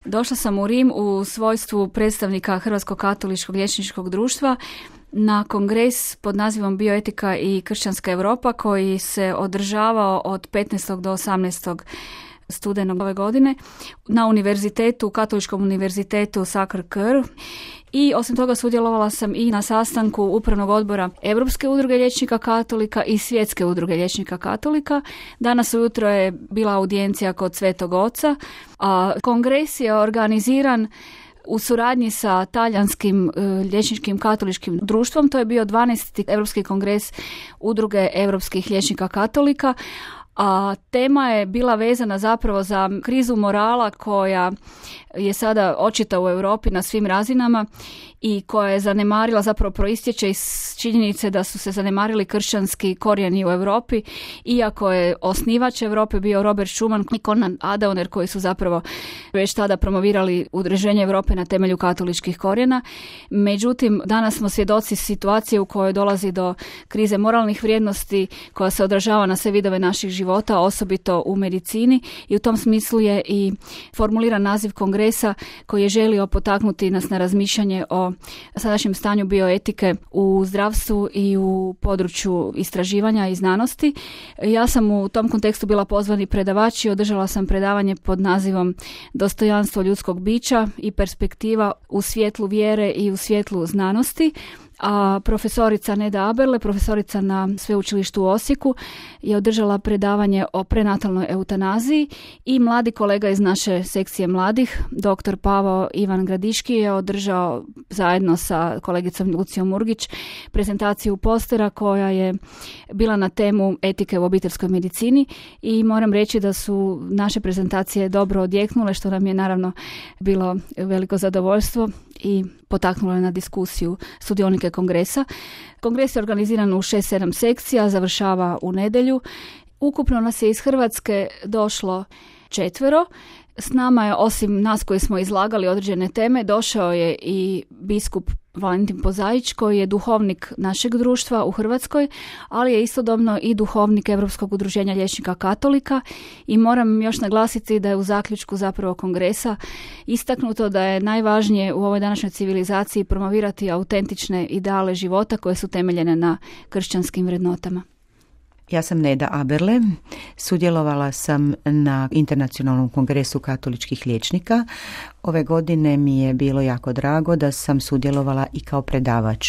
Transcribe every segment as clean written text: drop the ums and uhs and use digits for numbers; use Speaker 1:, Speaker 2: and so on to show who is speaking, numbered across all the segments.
Speaker 1: Došla sam u Rim u svojstvu predstavnika Hrvatskog katoličkog liječničkog društva na kongres pod nazivom Bioetika i kršćanska Europa koji se održavao od 15. do 18. studenog ove godine na univerzitetu, Katoličkom univerzitetu Sacre Coeur. I osim toga sudjelovala sam i na sastanku Upravnog odbora Europske udruge liječnika katolika i Svjetske udruge liječnika katolika. Danas ujutro je bila audijencija kod Svetog Oca, a kongres je organiziran u suradnji sa talijanskim liječničkim katoličkim društvom. To je bio 12. Europski kongres udruge europskih liječnika katolika, a tema je bila vezana zapravo za krizu morala koja je sada očita u Europi na svim razinama i koja je zanemarila, zapravo proistječe iz činjenice da su se zanemarili kršćanski korijeni u Europi, iako je osnivač Europe bio Robert Schuman i Konrad Adenauer koji su zapravo već tada promovirali udruženje Europe na temelju katoličkih korijena. Međutim, danas smo svjedoci situacije u kojoj dolazi do krize moralnih vrijednosti koja se odražava na sve vidove naših života, osobito u medicini, i u tom smislu je i formuliran naziv kongresa koji je želio potaknuti nas na razmišljanje o sadašnjem stanju bioetike u zdravstvu i u području istraživanja i znanosti. Ja sam u tom kontekstu bila pozvani predavač i održala sam predavanje pod nazivom Dostojanstvo ljudskog bića i perspektiva u svjetlu vjere i u svjetlu znanosti. A profesorica Neda Aberle, profesorica na Sveučilištu u Osijeku, je održala predavanje o prenatalnoj eutanaziji i mladi kolega iz naše sekcije mladih, dr. Pavao Ivan Gradiški, je održao zajedno sa kolegicom Lucijom Murgić prezentaciju postera koja je bila na temu etike u obiteljskoj medicini i moram reći da su naše prezentacije dobro odjeknule, što nam je naravno bilo veliko zadovoljstvo i potaknulo je na diskusiju sudionike kongresa. Kongres je organiziran u 6-7 sekcija, završava u nedjelju. Ukupno nas je iz Hrvatske došlo 4. S nama je, osim nas koji smo izlagali određene teme, došao je i biskup Valentin Pozaić koji je duhovnik našeg društva u Hrvatskoj, ali je istodobno i duhovnik Europskog udruženja liječnika katolika i moram još naglasiti da je u zaključku zapravo kongresa istaknuto da je najvažnije u ovoj današnjoj civilizaciji promovirati autentične ideale života koje su temeljene na kršćanskim vrednotama.
Speaker 2: Ja sam Neda Aberle, sudjelovala sam na Internacionalnom kongresu katoličkih liječnika. Ove godine mi je bilo jako drago da sam sudjelovala i kao predavač.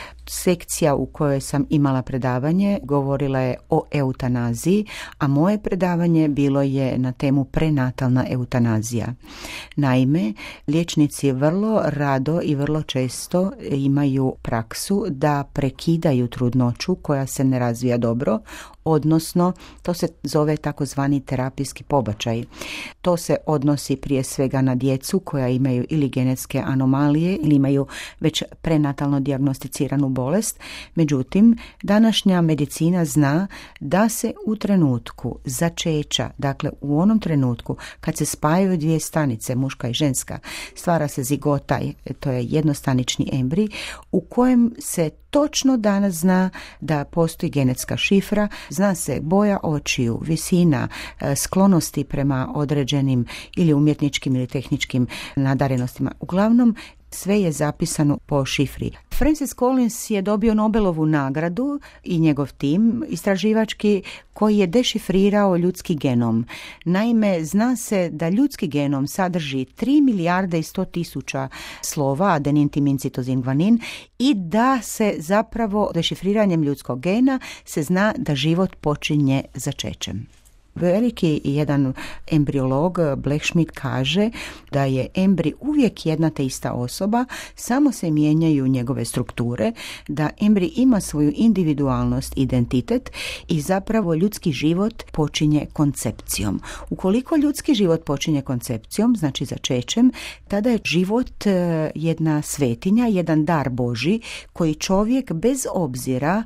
Speaker 2: Sekcija u kojoj sam imala predavanje govorila je o eutanaziji, a moje predavanje bilo je na temu prenatalna eutanazija. Naime, liječnici vrlo rado i vrlo često imaju praksu da prekidaju trudnoću koja se ne razvija dobro, odnosno to se zove takozvani terapijski pobačaj. To se odnosi prije svega na djecu koja imaju ili genetske anomalije ili imaju već prenatalno dijagnosticiranu bolest. Međutim, današnja medicina zna da se u trenutku začeća, dakle u onom trenutku kad se spajaju dvije stanice, muška i ženska, stvara se zigota, to je jednostanični embrij u kojem se točno danas zna da postoji genetska šifra, zna se boja očiju, visina, sklonosti prema određenim ili umjetničkim ili tehničkim nadarenostima. Uglavnom, sve je zapisano po šifri. Francis Collins je dobio Nobelovu nagradu i njegov tim istraživački koji je dešifrirao ljudski genom. Naime, zna se da ljudski genom sadrži 3 milijarde i 100 tisuća slova, adenin, timin, citozin, gvanin, i da se zapravo dešifriranjem ljudskog gena se zna da život počinje začećem. Veliki jedan embriolog Blechschmidt kaže da je embrij uvijek jedna te ista osoba, samo se mijenjaju njegove strukture, da embrij ima svoju individualnost, identitet i zapravo ljudski život počinje koncepcijom. Ukoliko ljudski život počinje koncepcijom, znači začećem, tada je život jedna svetinja, jedan dar Božji koji čovjek bez obzira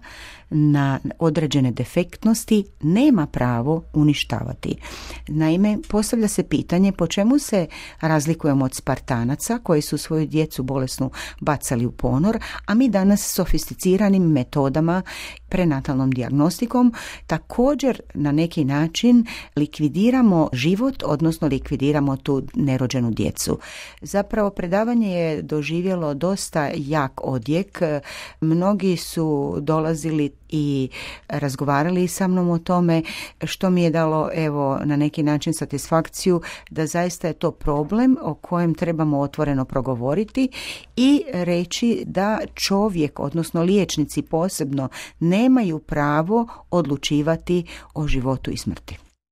Speaker 2: na određene defektnosti nema pravo uništavati. Naime, postavlja se pitanje po čemu se razlikujemo od Spartanaca koji su svoju djecu bolesnu bacali u ponor, a mi danas sofisticiranim metodama prenatalnom dijagnostikom također na neki način likvidiramo život, odnosno likvidiramo tu nerođenu djecu. Zapravo predavanje je doživjelo dosta jak odjek. Mnogi su dolazili i razgovarali sa mnom o tome, što mi je dalo na neki način satisfakciju da zaista je to problem o kojem trebamo otvoreno progovoriti i reći da čovjek, odnosno liječnici posebno, nemaju pravo odlučivati o životu i smrti.